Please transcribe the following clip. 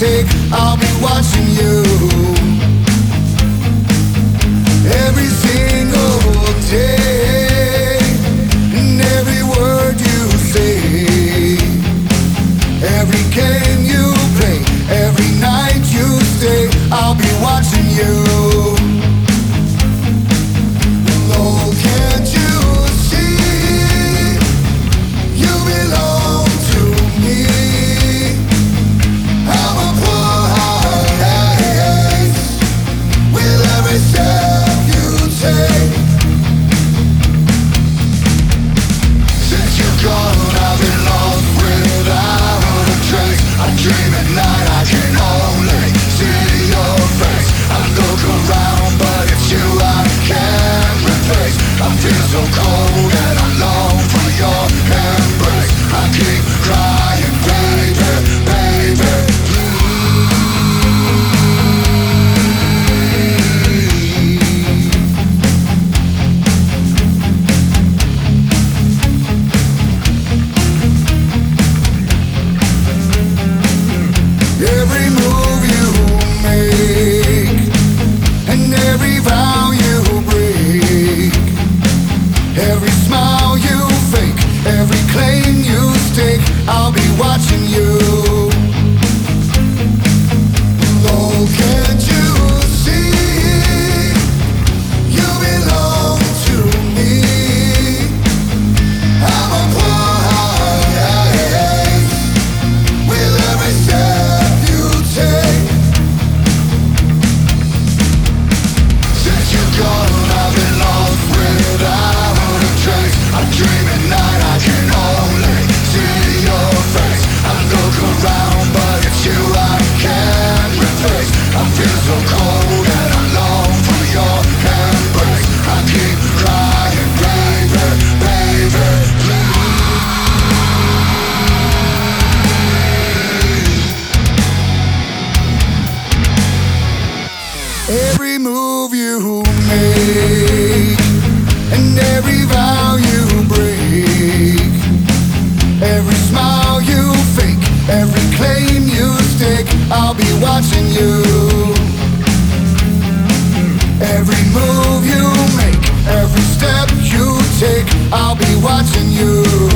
take, I'll be watching you. Every single day, and every word you say, every game you play, every night you stay, I'll be watching you. Oh, can't you see? You belong to me. I'm a poor ace with every step you take. Since you're gone, I've been lost without a trace. I dream at night, I can only see your face. I look around, but it's you I can't replace. I feel so cold and I long for your embrace. I keep crying, baby, baby, please. Every move you make and every vow you break, every smile you fake, every claim you stake, I'll be watching you. Oh, can't you see? You belong to me. I'm a poor ace with every step you take. Since you're gone, I've been lost without a trace. I dream at night, I can only see your face. I look around, but it's you I can't replace. I feel so cold and I long for your embrace. I keep crying, baby, baby, please. Every move you make and every vow you break, every smile you fake, every claim you stake, I'll be watching you. Every move you make, every step you take, I'll be watching you.